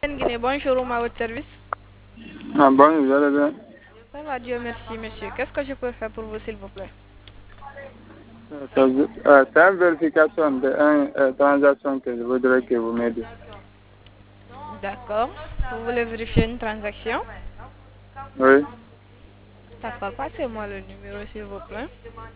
Guinée, bonjour, à votre service. Ah bon, vous allez bien? Ça va, Dieu merci, monsieur. Qu'est-ce que je peux faire pour vous, s'il vous plaît? C'est une vérification d'une transaction que je voudrais que vous m'aidiez. D'accord. Vous voulez vérifier une transaction? Oui. D'accord, passez-moi le numéro, s'il vous plaît.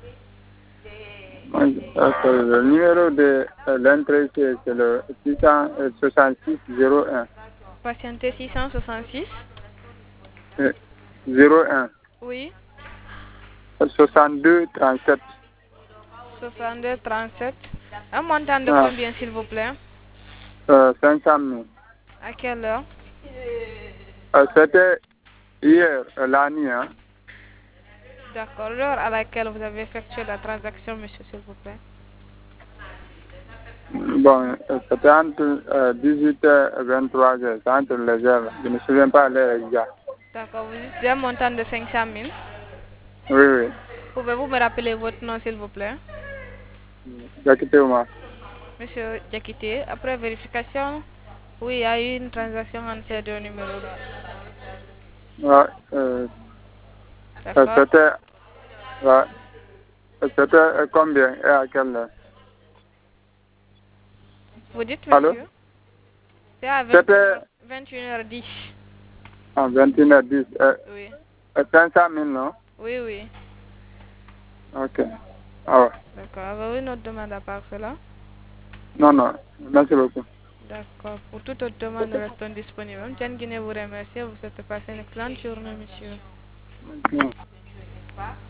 Le numéro de l'entrée, c'est le 666 01. Patientez 666. 01 Oui. 62 37. 62 37. Un montant de Ah, combien, s'il vous plaît? 500 000. À quelle heure? C'était hier, la nuit. Hein. D'accord. L'heure à laquelle vous avez effectué la transaction, monsieur, s'il vous plaît. Bon, c'était entre 18h et 23h. C'est entre les heures. Je ne me souviens pas l'heure exacte. D'accord. Vous dites un montant de 500 000. Oui, oui. Pouvez-vous me rappeler votre nom, s'il vous plaît? Écoutez-moi. Monsieur Diakité, après vérification, oui, il y a eu une transaction entre ces deux numéros. Ouais, D'accord. c'était ouais, c'était combien et à quelle heure? Vous dites, Allô? monsieur? C'est à C'était 21h10. en 21h10. Oui. 500 000, non? Oui, oui. Ok. Ah ouais. D'accord. Avez-vous une autre demande à part cela? Non, non. Merci beaucoup. D'accord. Pour toute autre demande, nous restons disponibles. Tiens Guinée vous remercie. Vous souhaite passer une excellente journée, monsieur. Mm.